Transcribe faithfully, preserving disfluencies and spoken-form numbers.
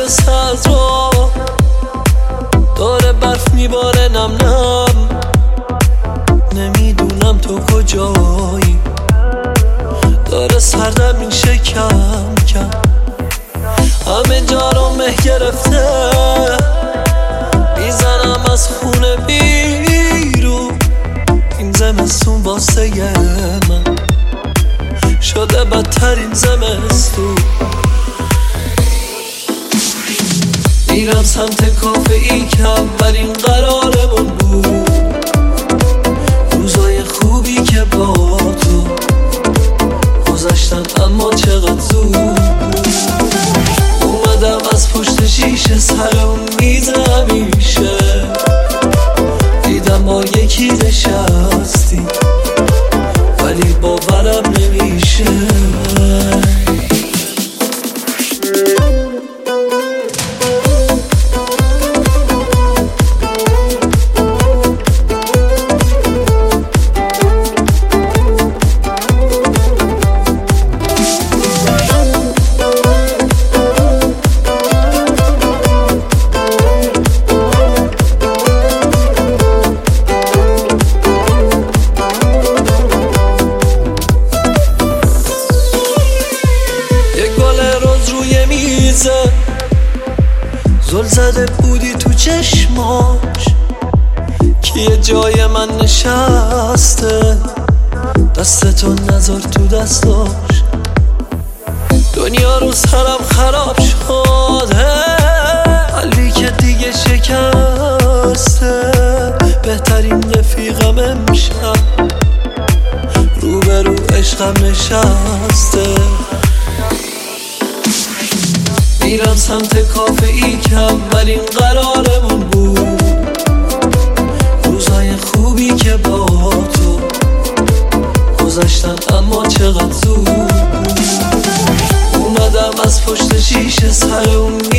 برسه از را داره برف میباره نم نم. نمیدونم تو کجایی، داره سردم میشه کم کم. همه جا رو مه گرفته، میزنم از خونه بیرون. این زمستون واسه من شده بدترین زمستون. میرم سمت کافه ای که اولین قرارمون بود، روزای خوبی که با تو گذشتن اما چقدر زود. اومدم از پشت شیشه سرم میز همیشه، دیدم ما یکی نشستی ولی باورم نمیشه. زل زده بودی تو چشماش که یه جای من نشسته، دستتو نذار تو دستاش. دنیا رو سرم خراب شده، قلبی که دیگه شکسته. بهترین رفیقم امشب روبرو عشقم نشسته. میرم سمت کافه ای که اولین قرارمون بود، روزای خوبی که با تو گذشتن اما چقدر زود. اومدم از پشت شیشه سرم